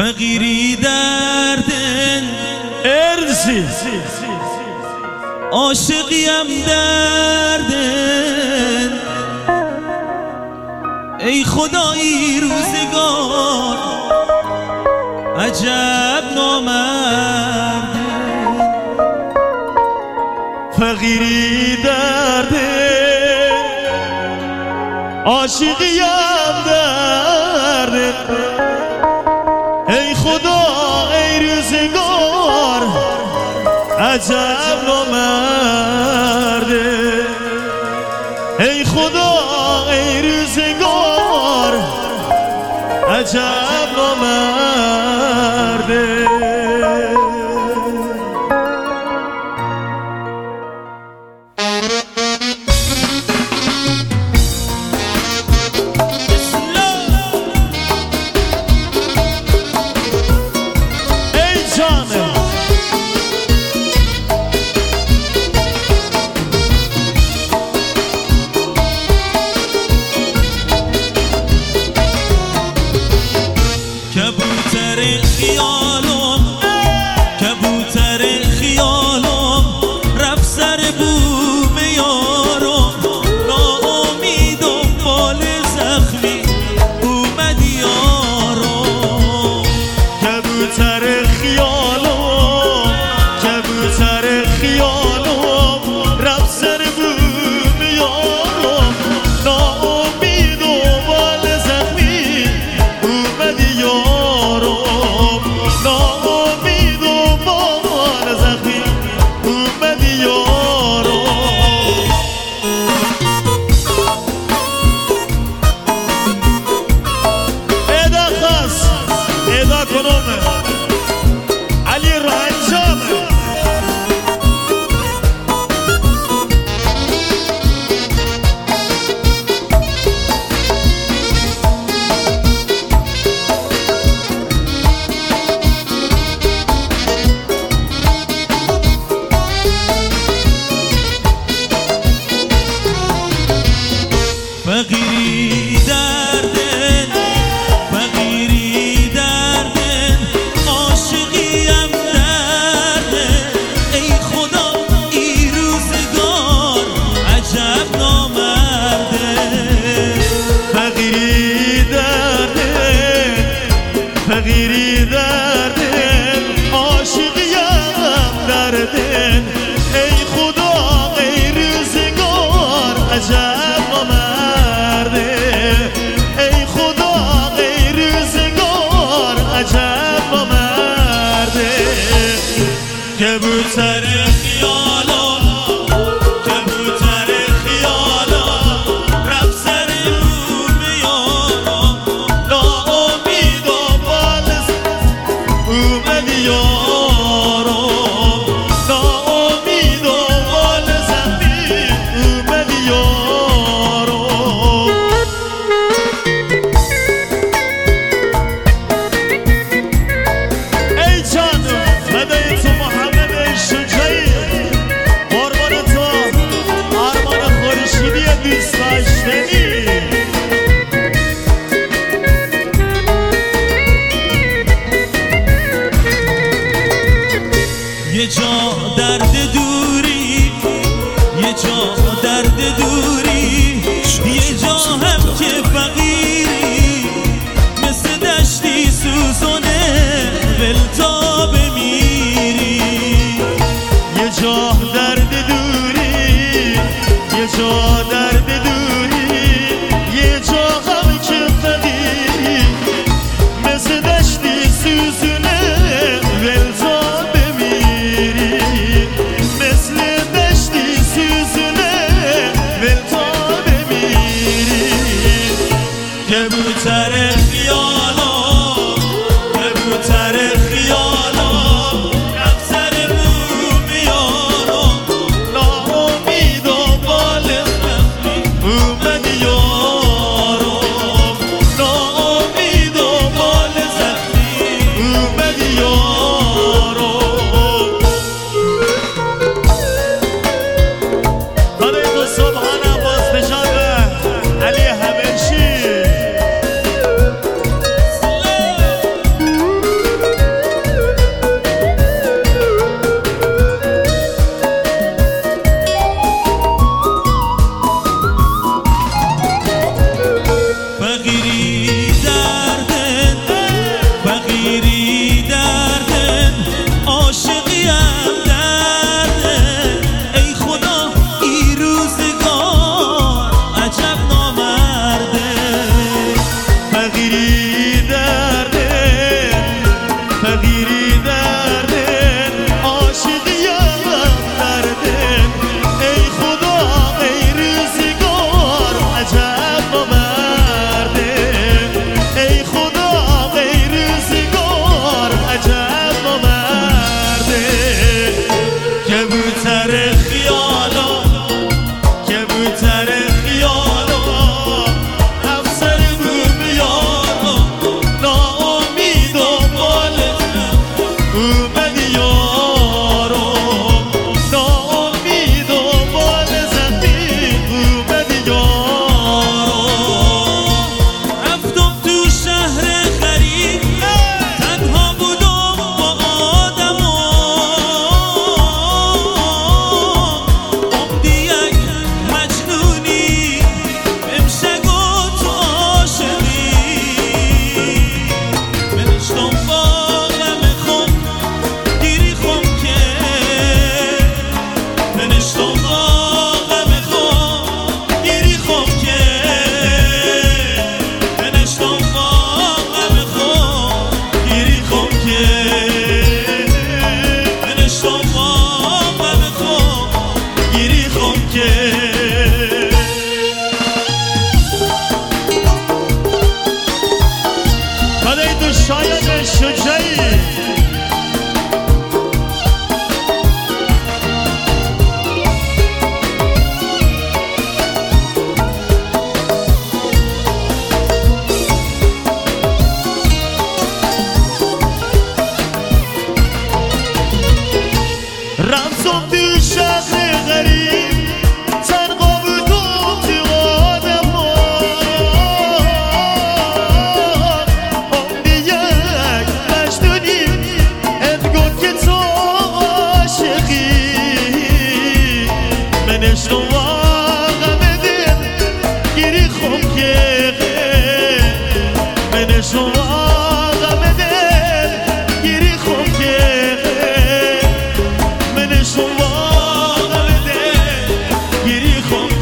فقیری دردن ارسی عاشقیم دردن ای خدایی روزگار عجب نامردن فقیری دردن عاشقیم دردن ای خدا ای روزگار عجب نامرده ای خدا ای روزگار عجب نامرده کبوتر خیالم رفت سر بوم یارم ناامید و بال زخمی اومد یارم کبوتر خیالم رفت سر بوم یارم ناامید و بال زخمی اومد یارم ناامید و بال زخمی اومد یارم ادا خاص ادا کنم علی رنجامه فقیری دردن عاشقیم دردن ای خدا ای روزگار عجب نامرده فقیری دردن عاشقیم دردن ای خدا ای روزگار عجب نامرده ای خدا ای روزگار عجب نامرده کبوتر خیالم رفت سر بوم یارم ناامید و بال اومد یارم ناامید و بال زخمی اومد یارم ای جانم فدای تو محمد شجاعی قربان تو آرمان خورشیدی دوست داشتنی یه جا درد دوری یه جا درد دوری یه جا هم که فقیری مثل دشتی سوزونه ول تا بمیری یه جا درد دوری یه جا درد دوری یه جا هم که فقیری مثل دشتی سوزونه ول تا بمیری مثل دشتی سوزونه ول تا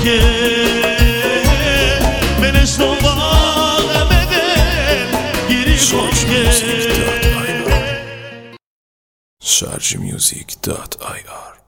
که منش تو واقع بده گیری خوشگه Sharjmusic.ir